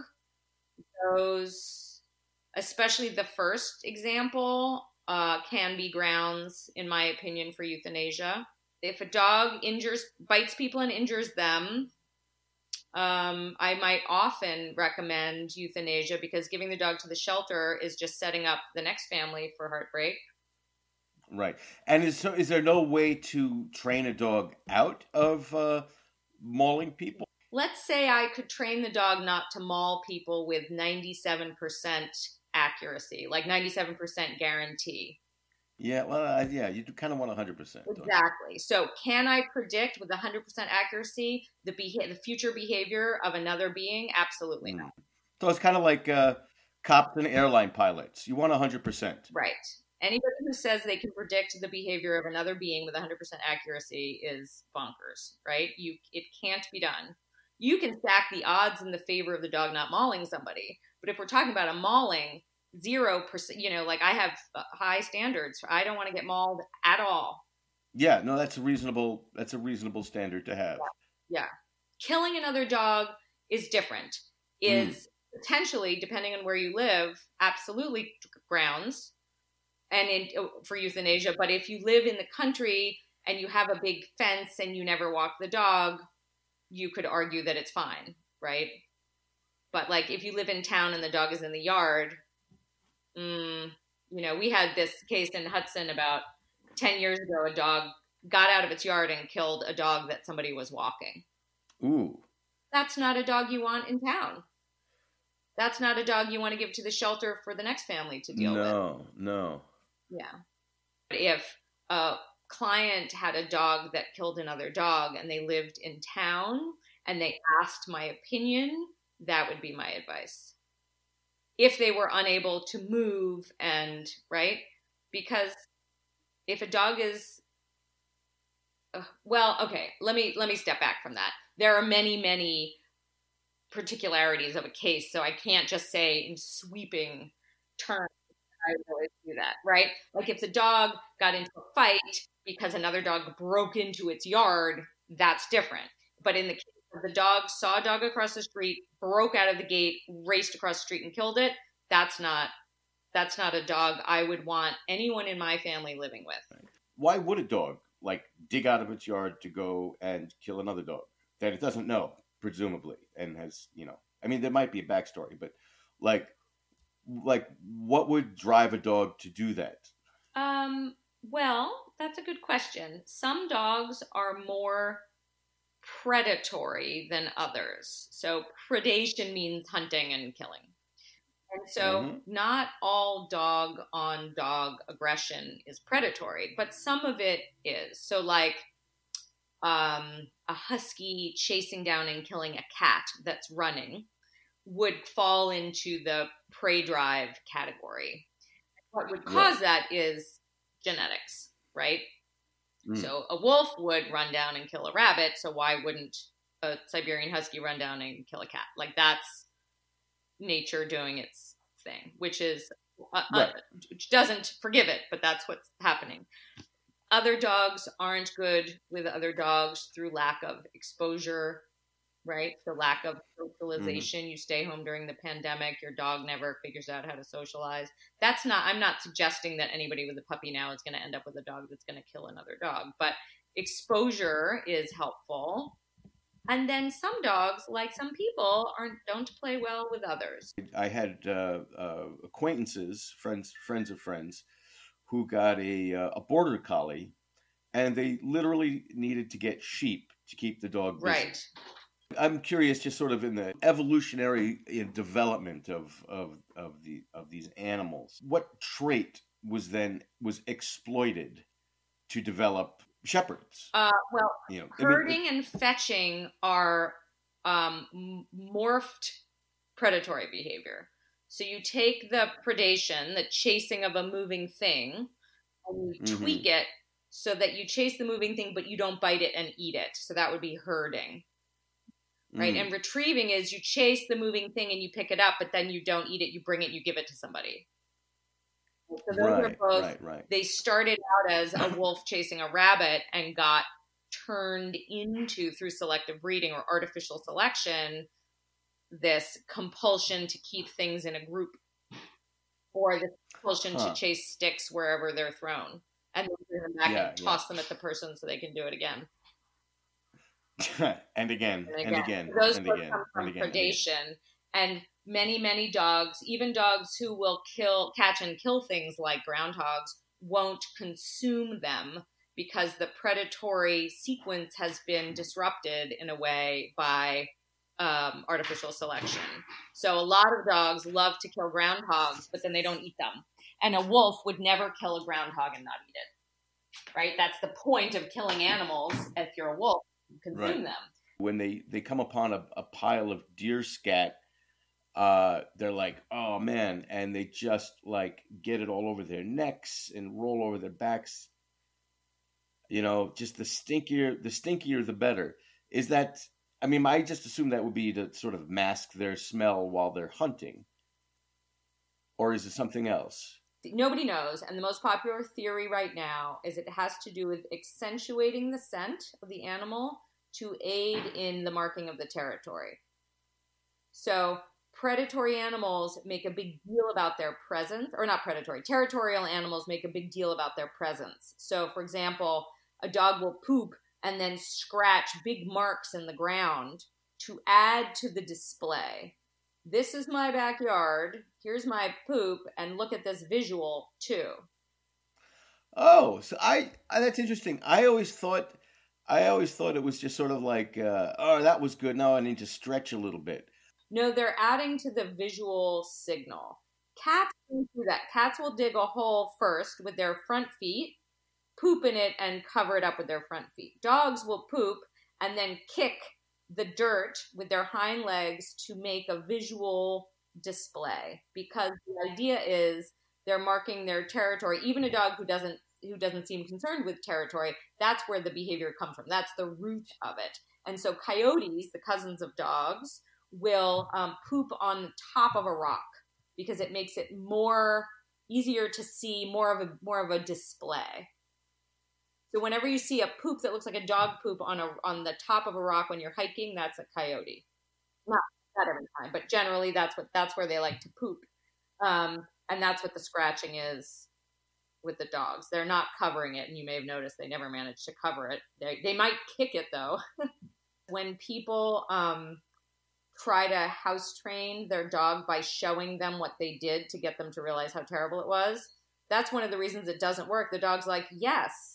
those, especially the first example, Uh, can be grounds, in my opinion, for euthanasia. If a dog injures, bites people and injures them, um, I might often recommend euthanasia because giving the dog to the shelter is just setting up the next family for heartbreak. Right. And is, so is there no way to train a dog out of uh, mauling people? Let's say I could train the dog not to maul people with ninety-seven percent accuracy, like ninety-seven percent guarantee. Yeah, well, uh, yeah, you do kind of want one hundred percent. Exactly. So can I predict with one hundred percent accuracy the beha- the future behavior of another being? Absolutely not. So it's kind of like uh, cops and airline pilots. You want one hundred percent. Right. Anybody who says they can predict the behavior of another being with one hundred percent accuracy is bonkers, right? You, it can't be done. You can stack the odds in the favor of the dog not mauling somebody. But if we're talking about a mauling, zero percent, you know, like I have high standards. I don't want to get mauled at all. Yeah, no, that's a reasonable, that's a reasonable standard to have. Yeah. yeah. Killing another dog is different. Is mm. potentially, depending on where you live, absolutely grounds and in, for euthanasia. But if you live in the country and you have a big fence and you never walk the dog, you could argue that it's fine, right? But like if you live in town and the dog is in the yard, Mm, you know, we had this case in Hudson about ten years ago. A dog got out of its yard and killed a dog that somebody was walking. Ooh. That's not a dog you want in town. That's not a dog you want to give to the shelter for the next family to deal no, with. No, no. Yeah. But if a client had a dog that killed another dog and they lived in town and they asked my opinion, that would be my advice. If they were unable to move and, right? Because if a dog is, uh, well, okay, let me, let me step back from that. There are many, many particularities of a case, so I can't just say in sweeping terms I would always do that, right? Like if the dog got into a fight because another dog broke into its yard, that's different. But in the case of the dog saw a dog across the street, broke out of the gate, raced across the street and killed it, that's not that's not a dog I would want anyone in my family living with. Why would a dog like dig out of its yard to go and kill another dog that it doesn't know, presumably, and has, you know, I mean, there might be a backstory, but like, like what would drive a dog to do that? Um, well, that's a good question. Some dogs are more predatory than others. So predation means hunting and killing. And so mm-hmm. not all dog on dog aggression is predatory, but some of it is. So like um, a husky chasing down and killing a cat that's running would fall into the prey drive category. What would cause right. that is genetics, right? Mm. So a wolf would run down and kill a rabbit, so why wouldn't a Siberian husky run down and kill a cat? Like that's nature doing its thing, which is uh, right. uh, which doesn't forgive it, but that's what's happening. Other dogs aren't good with other dogs through lack of exposure, right? So lack of socialization. Mm-hmm. You stay home during the pandemic, your dog never figures out how to socialize. That's not, I'm not suggesting that anybody with a puppy now is going to end up with a dog that's going to kill another dog, but exposure is helpful. And then some dogs, like some people, aren't don't play well with others. I had uh, uh, acquaintances, friends, friends of friends, who got a uh, a border collie, and they literally needed to get sheep to keep the dog busy. Right. I'm curious, just sort of in the evolutionary development of of of the of these animals, what trait was then was exploited to develop shepherds? Uh, well, you know, herding I mean, and fetching are um, morphed predatory behavior. So you take the predation, the chasing of a moving thing, and you mm-hmm. tweak it so that you chase the moving thing, but you don't bite it and eat it. So that would be herding. Right. Mm. And retrieving is you chase the moving thing and you pick it up, but then you don't eat it. You bring it, you give it to somebody. So those right, are both, right, right. They started out as a wolf chasing a rabbit and got turned into, through selective breeding or artificial selection, this compulsion to keep things in a group, or this compulsion huh. to chase sticks wherever they're thrown and then bring them back yeah, and toss yeah. them at the person so they can do it again. and again, and again, and again, those and both again, come from and again, predation, and, and many, many dogs, even dogs who will kill, catch and kill things like groundhogs, won't consume them because the predatory sequence has been disrupted in a way by um, artificial selection. So a lot of dogs love to kill groundhogs, but then they don't eat them. And a wolf would never kill a groundhog and not eat it, right? That's the point of killing animals if you're a wolf. Consume right. them. When they, they come upon a, a pile of deer scat, uh, they're like, oh man, and they just like get it all over their necks and roll over their backs. You know, just the stinkier, the stinkier, the better. Is that? I mean, I just assume that would be to sort of mask their smell while they're hunting, or is it something else? Nobody knows, and the most popular theory right now is it has to do with accentuating the scent of the animal to aid in the marking of the territory. So predatory animals make a big deal about their presence, or not predatory, territorial animals make a big deal about their presence. So, for example, a dog will poop and then scratch big marks in the ground to add to the display. this is my backyard, here's my poop, and look at this visual too. Oh, so I, I that's interesting. I always thought I always thought it was just sort of like, uh, oh, that was good. Now I need to stretch a little bit. No, they're adding to the visual signal. Cats don't do that. Cats will dig a hole first with their front feet, poop in it, and cover it up with their front feet. Dogs will poop and then kick the dirt with their hind legs to make a visual display, because the idea is they're marking their territory. Even a dog who doesn't who doesn't seem concerned with territory, that's where the behavior comes from. That's the root of it. And so coyotes, the cousins of dogs, will um, poop on the top of a rock because it makes it more easier to see, more of a more of a display. So whenever you see a poop that looks like a dog poop on a on the top of a rock when you're hiking, that's a coyote. Not not every time, but generally that's what that's where they like to poop. Um, and that's what the scratching is with the dogs. They're not covering it, and you may have noticed they never managed to cover it. They they might kick it though. When people um, try to house train their dog by showing them what they did to get them to realize how terrible it was, that's one of the reasons it doesn't work. The dog's like, yes,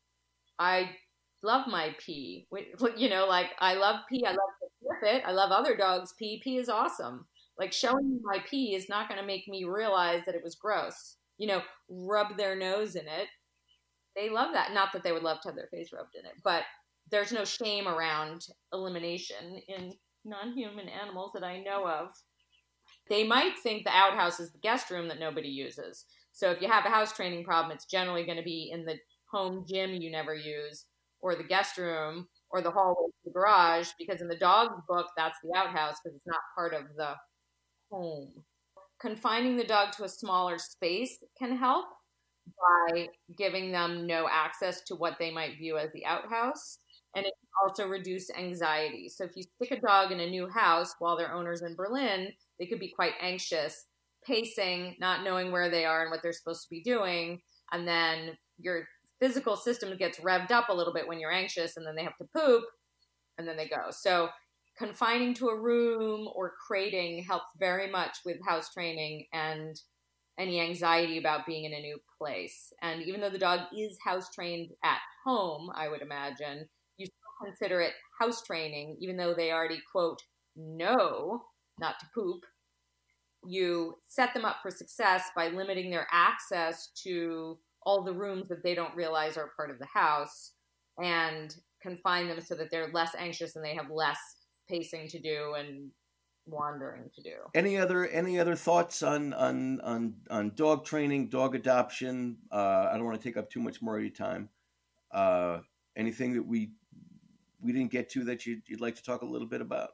I love my pee. You know, like, I love pee. I love to sniff it. I love other dogs' pee. Pee is awesome. Like, showing me my pee is not going to make me realize that it was gross. You know, rub their nose in it. They love that. Not that they would love to have their face rubbed in it, but there's no shame around elimination in non-human animals that I know of. They might think the outhouse is the guest room that nobody uses. So if you have a house training problem, it's generally going to be in the home gym you never use, or the guest room, or the hallway to the garage, because in the dog book, that's the outhouse because it's not part of the home. Confining the dog to a smaller space can help by giving them no access to what they might view as the outhouse. And it can also reduce anxiety. So if you stick a dog in a new house while their owner's in Berlin, they could be quite anxious, pacing, not knowing where they are and what they're supposed to be doing. And then your physical system gets revved up a little bit when you're anxious, and then they have to poop, and then they go. So confining to a room or crating helps very much with house training and any anxiety about being in a new place. And even though the dog is house trained at home, I would imagine, you still consider it house training, even though they already, quote, know not to poop. You set them up for success by limiting their access to all the rooms that they don't realize are part of the house, and confine them so that they're less anxious and they have less pacing to do and wandering to do. Any other any other thoughts on on on, on dog training, dog adoption? Uh, I don't want to take up too much more of your time. Uh, anything that we we didn't get to that you'd, you'd like to talk a little bit about?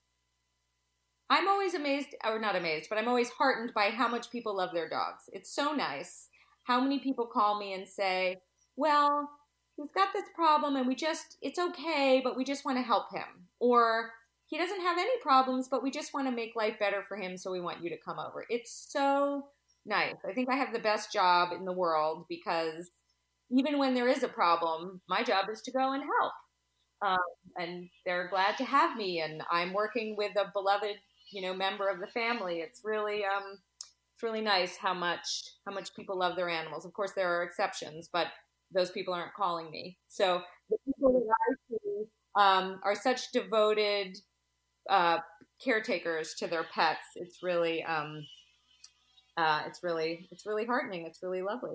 I'm always amazed, or not amazed, but I'm always heartened by how much people love their dogs. It's so nice. How many people call me and say, well, he's got this problem and we just, it's okay, but we just want to help him. Or he doesn't have any problems, but we just want to make life better for him, so we want you to come over. It's so nice. I think I have the best job in the world, because even when there is a problem, my job is to go and help. Um, and they're glad to have me, and I'm working with a beloved, you know, member of the family. It's really, um, it's really nice how much, how much people love their animals. Of course, there are exceptions, but those people aren't calling me. So the people that I see um, are such devoted uh, caretakers to their pets. It's really, um, uh, it's really, it's really heartening. It's really lovely.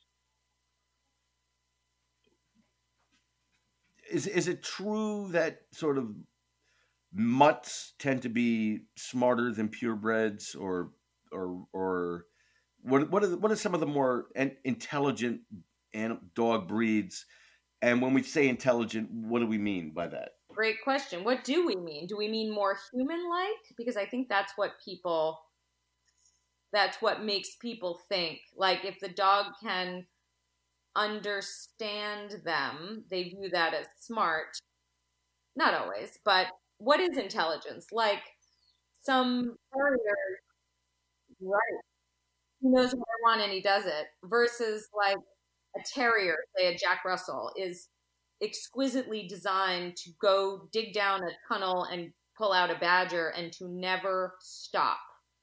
Is is it true that sort of mutts tend to be smarter than purebreds, or or or what what are the, what are some of the more intelligent dog breeds? And when we say intelligent, what do we mean by that? Great question. What do we mean? Do we mean more human-like? Because I think that's what people, that's what makes people think. Like, if the dog can understand them, they view that as smart. Not always, but what is intelligence? Like, some terrier, right, he knows what I want and he does it, versus like a terrier, say a Jack Russell, is exquisitely designed to go dig down a tunnel and pull out a badger and to never stop.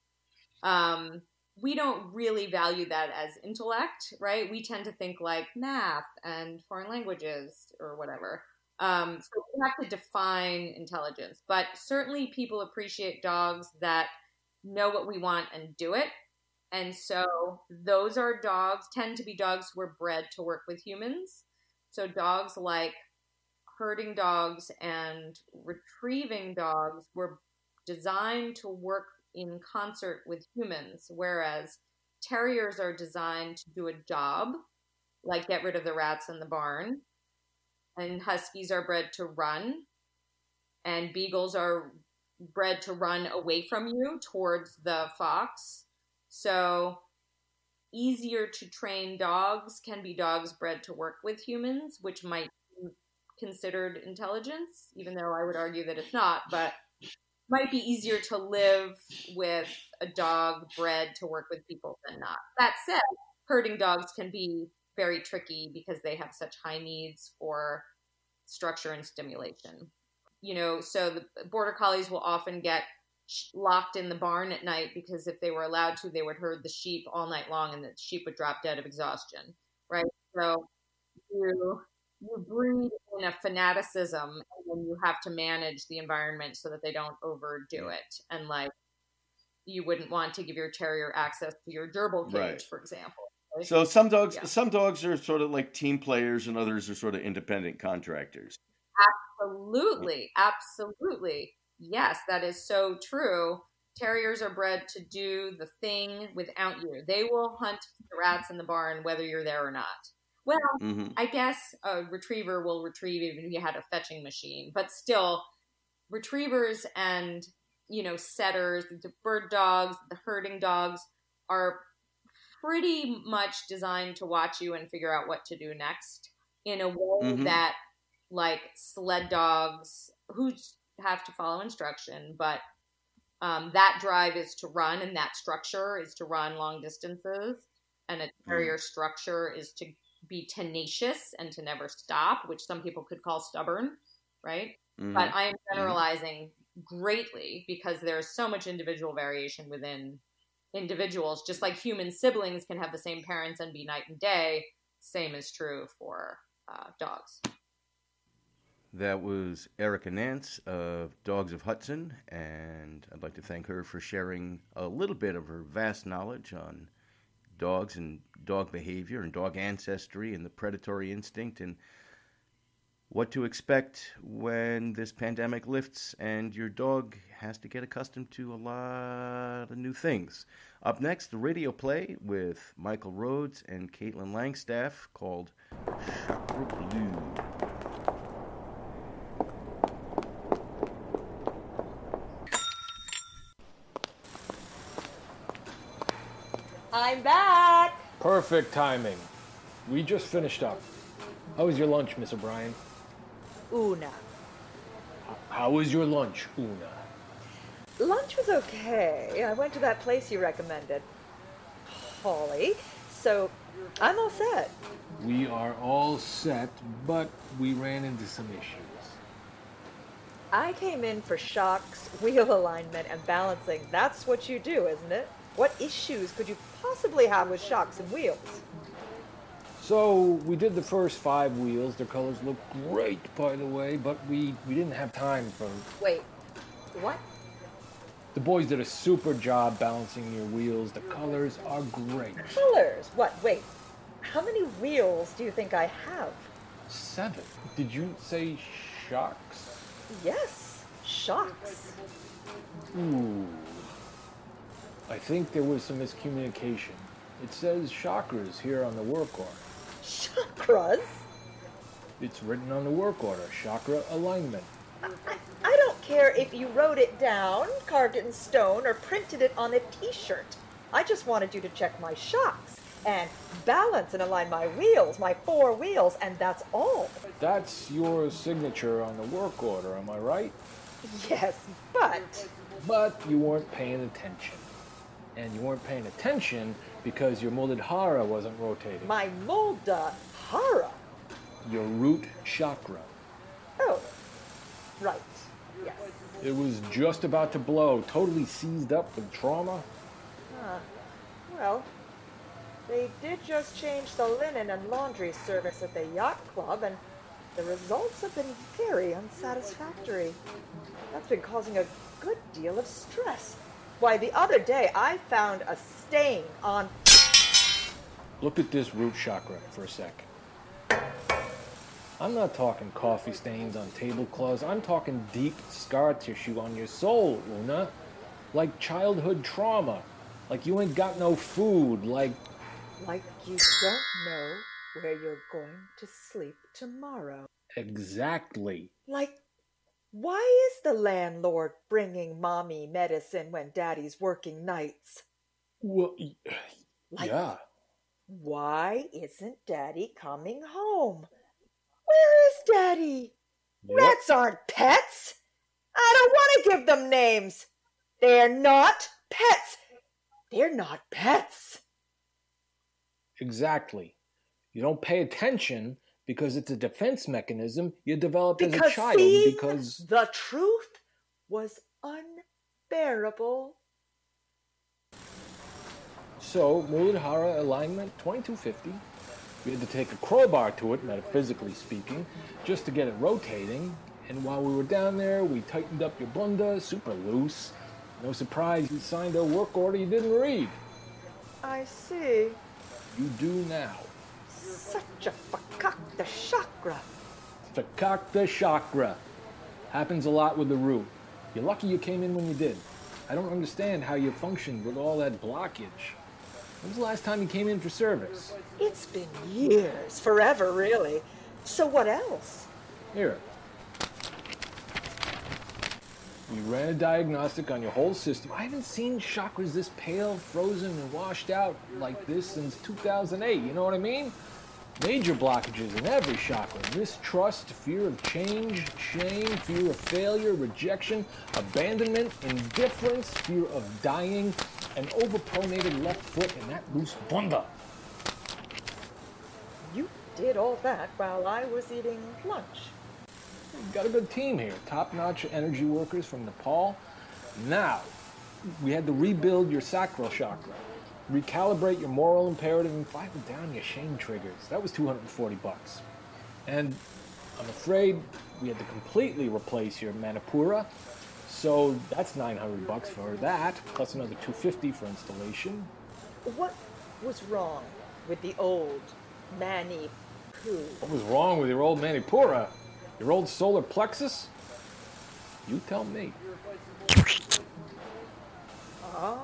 Um, we don't really value that as intellect, right? We tend to think like math and foreign languages or whatever. Um, so we have to define intelligence. But certainly people appreciate dogs that know what we want and do it. And so those are dogs, tend to be dogs who are bred to work with humans. So dogs like herding dogs and retrieving dogs were designed to work in concert with humans, whereas terriers are designed to do a job, like get rid of the rats in the barn, and huskies are bred to run, and beagles are bred to run away from you towards the fox. So easier to train dogs can be dogs bred to work with humans, which might be considered intelligence, even though I would argue that it's not, but might be easier to live with a dog bred to work with people than not. That said, herding dogs can be very tricky because they have such high needs for structure and stimulation. You know, so the border collies will often get locked in the barn at night because if they were allowed to, they would herd the sheep all night long and the sheep would drop dead of exhaustion, right? So you you breed in a fanaticism, and then you have to manage the environment so that they don't overdo it. And like, you wouldn't want to give your terrier access to your gerbil cage, Right. for example. Right? So some dogs, Yeah. some dogs are sort of like team players, and others are sort of independent contractors. Absolutely, absolutely. Yes, that is so true. Terriers are bred to do the thing without you. They will hunt the rats in the barn whether you're there or not. Well, Mm-hmm. I guess a retriever will retrieve even if you had a fetching machine, but still, retrievers and, you know, setters, the bird dogs, the herding dogs are pretty much designed to watch you and figure out what to do next in a way Mhm. that, like, sled dogs who have to follow instruction, but um, that drive is to run, and that structure is to run long distances, and a terrier structure is to be tenacious and to never stop, which some people could call stubborn, right? Mhm. But I am generalizing greatly because there's so much individual variation within individuals. Just like human siblings can have the same parents and be night and day, same is true for uh, dogs. That was Erica Nance of Dogs of Hudson, and I'd like to thank her for sharing a little bit of her vast knowledge on dogs and dog behavior and dog ancestry and the predatory instinct and what to expect when this pandemic lifts and your dog has to get accustomed to a lot of new things. Up next, the radio play with Michael Rhodes and Caitlin Langstaff called Chakra Blue. I'm back. Perfect timing. We just finished up. How was your lunch, Miss O'Brien? Una. How was your lunch, Una? Lunch was okay. I went to that place you recommended. Holly. So I'm all set. We are all set, but we ran into some issues. I came in for shocks, wheel alignment, and balancing. That's what you do, isn't it? What issues could you possibly have with shocks and wheels? So we did the first five wheels. Their colors look great, by the way, but we, we didn't have time for... Wait, what? The boys did a super job balancing your wheels. The colors are great. Colors? What? Wait. How many wheels do you think I have? Seven. Did you say shocks? Yes, shocks. Ooh. I think there was some miscommunication. It says chakras here on the work order. Chakras? It's written on the work order, chakra alignment. I, I don't care if you wrote it down, carved it in stone, or printed it on a t-shirt. I just wanted you to check my shocks and balance and align my wheels, my four wheels, and that's all. That's your signature on the work order, am I right? Yes, but... But you weren't paying attention. And you weren't paying attention because your Muladhara wasn't rotating. My Muladhara? Your root chakra. Oh, right, yes. It was just about to blow, totally seized up with trauma. Huh. Well, they did just change the linen and laundry service at the yacht club, and the results have been very unsatisfactory. That's been causing a good deal of stress. Why, the other day I found a stain on... Look at this root chakra for a sec. I'm not talking coffee stains on tablecloths. I'm talking deep scar tissue on your soul, Una. Like childhood trauma. Like you ain't got no food. Like... Like you don't know where you're going to sleep tomorrow. Exactly. Like, why is the landlord bringing Mommy medicine when Daddy's working nights? Well, like, yeah. Why isn't Daddy coming home? Where is Daddy? Yep. Rats aren't pets. I don't want to give them names. They're not pets. They're not pets. Exactly. You don't pay attention because it's a defense mechanism you developed because as a child. Seeing Because the truth was unbearable. So, Muladhara alignment twenty-two fifty. We had to take a crowbar to it, metaphysically speaking, just to get it rotating. And while we were down there, we tightened up your bunda, super loose. No surprise you signed a work order you didn't read. I see. You do now. Such a fakakta chakra. Fakakta chakra. Happens a lot with the root. You're lucky you came in when you did. I don't understand how you functioned with all that blockage. When was the last time you came in for service? It's been years, forever really. So what else? Here. We ran a diagnostic on your whole system. I haven't seen chakras this pale, frozen, and washed out like this since two thousand eight, you know what I mean? Major blockages in every chakra. Mistrust, fear of change, shame, fear of failure, rejection, abandonment, indifference, fear of dying, an overpronated left foot, and that loose bunda. You did all that while I was eating lunch. We've got a good team here. Top-notch energy workers from Nepal. Now, we had to rebuild your sacral chakra, recalibrate your moral imperative, and file down your shame triggers. That was two hundred forty bucks. And I'm afraid we had to completely replace your Manipura, so that's nine hundred bucks for that, plus another two hundred fifty for installation. What was wrong with the old Mani Poo? What was wrong with your old Manipura? Your old solar plexus? You tell me. Oh.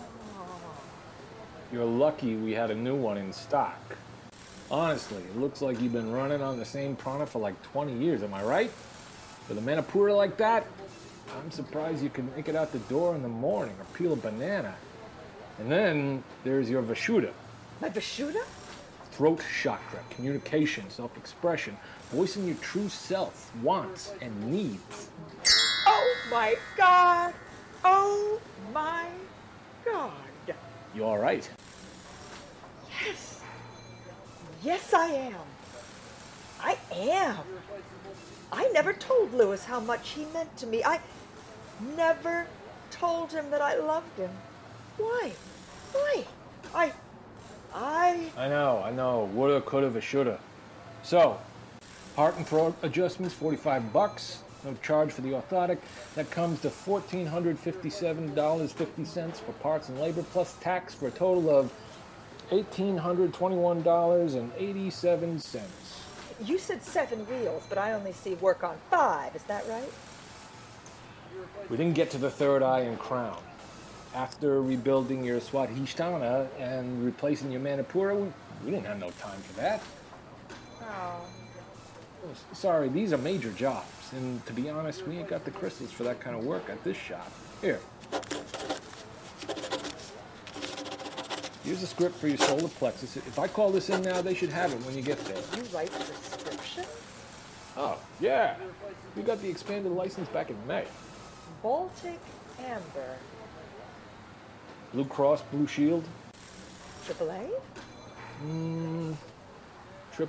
You're lucky we had a new one in stock. Honestly, it looks like you've been running on the same prana for like twenty years, am I right? With a Manipura like that, I'm surprised you could make it out the door in the morning or peel a banana. And then there's your Vishuddha. My Vishuddha? Throat chakra, communication, self-expression, voicing your true self, wants, and needs. Oh my God! Oh my God! You all right? Yes! Yes, I am. I am. I never told Louis how much he meant to me. I never told him that I loved him. Why? Why? I... I... I know, I know. Woulda, coulda, shoulda. So, heart and throat adjustments, forty-five bucks. No charge for the orthotic. That comes to one thousand four hundred fifty-seven dollars and fifty cents for parts and labor, plus tax for a total of one thousand eight hundred twenty-one dollars and eighty-seven cents. You said seven wheels, but I only see work on five. Is that right? We didn't get to the third eye and crown. After rebuilding your Swadhisthana and replacing your Manipura, we, we didn't have no time for that. Oh. Sorry, these are major jobs, and to be honest, we ain't got the crystals for that kind of work at this shop. Here. Here's a script for your solar plexus. If I call this in now, they should have it when you get there. You write prescriptions? Oh, yeah. We got the expanded license back in May. Baltic Amber. Blue Cross Blue Shield. Triple A? Mm,